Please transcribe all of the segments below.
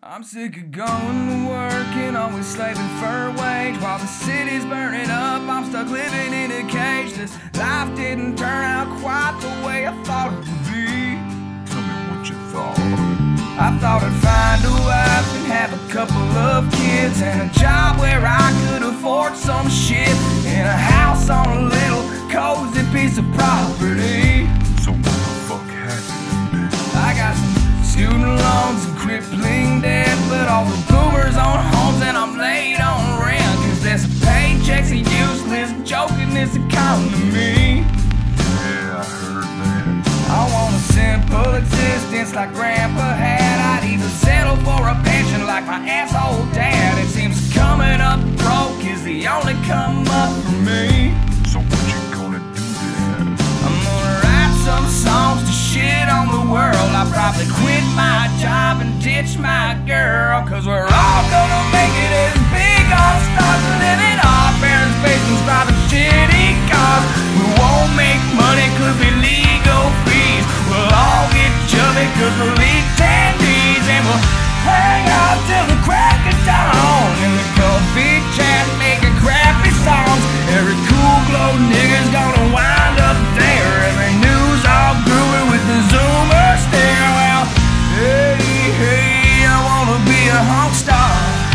I'm sick of going to work and always slaving for a wage. While the city's burning up, I'm stuck living in a cage. This life didn't turn out quite the way I thought it would be. Tell me what you thought. I thought I'd find a wife and have a couple of kids, and a job where I could afford some shit, and a house on a little cozy piece of property. So what the fuck happened? I got some student loans and crippling debt, but all the boomers own homes and I'm late on rent, cause there's paychecks are useless joke in this economy. Yeah, I heard that. I want a simple existence like Grandpa had. I'd even settle for a pension like my asshole dad. It seems coming up broke is the only come up for me. So what you gonna do then? I'm gonna write some songs to shit on the world. I'll probably quit my job and ditch my girl, cause we're all gonna make it as big on stars and live in our parents' basements driving shitty cars. We won't make money, could be legal fees. We'll all get chubby cause we'll eat candies, and we'll hang out till the crack of dawn in the coffee chat making crappy songs. Every cool glow nigga's gonna wind up there. Every news all groovy with the zoomer stare. Well, hey, hey, I wanna be a honk star.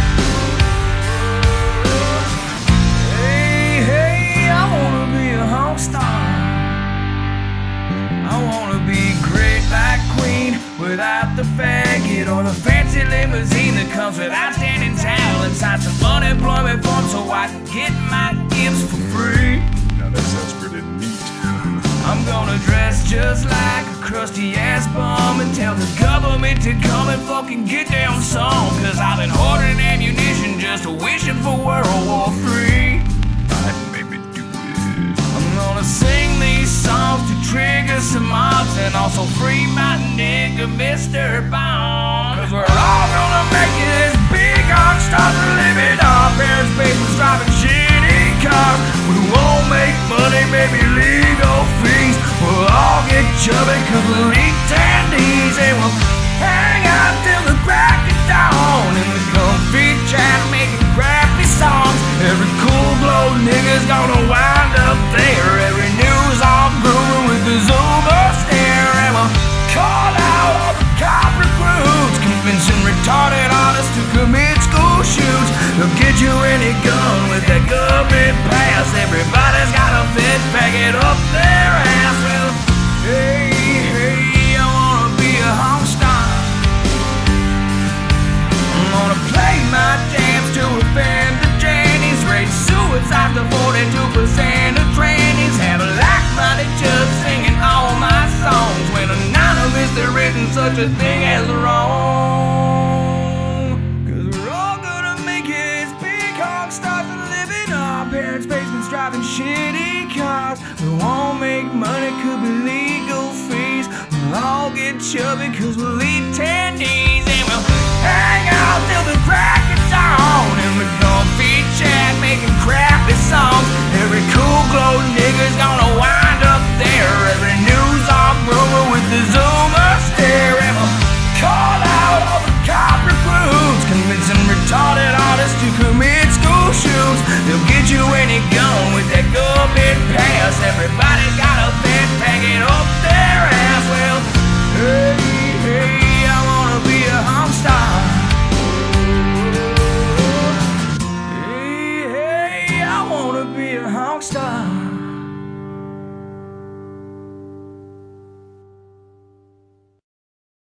Hey, hey, I wanna be a honk star. I wanna be great like Queen without the faggot, or the fancy limousine that comes with outstanding talent. Sign some unemployment forms so I can get my gifts for free. Now that sounds pretty neat. I'm gonna dress just like a crusty ass bum and tell the government to come and fucking get them some, cause I've been hoarding ammunition just wishing for World War III. I'd maybe do it. I'm gonna sing these songs to trigger some mobs and also free my nigga Mr. Bond, cause we're all gonna make it as big on stars and live in our parents' basements driving shitty cars. We won't make money, maybe legal fees. We'll all get chubby cause we'll eat candies, and we'll hang out till the crack of dawn in the comfy chat making crappy songs. Every cool blow nigga's gonna wind up there. Every news all grooving with the zoomer stare, and we'll call out all the cop recruits, convincing retarded artists to commit school shoots. They'll get you any gun with that government pass. Everybody's got a fit faggot up their ass. Well, hey, hey, I wanna be a honk star. I'm gonna play my jams to offend the Jannies, raise suicide to 42% of trannies, have a like-minded judge singing all my songs when anonymously written such a thing as wrong. Cause we're all gonna make it as big honk stars and live in our parents' basements driving shitty cars. We won't make money, could be legal fees. We'll all get chubby cause we'll eat tendies, and we'll hang out till the crack of dawn in the comfy chat making crappy songs. Every cool glow nigga's gonna wind up there. Every news all grooving with the zoomer stare, and we'll call out all the cop recruits, convincing retarded artists to commit school shoots. They'll get you any gun with that government pass. Everybody's got a fat faggot up their ass. Well, hey, hey, I wanna be a honk star. Hey, hey, I wanna be a honk star.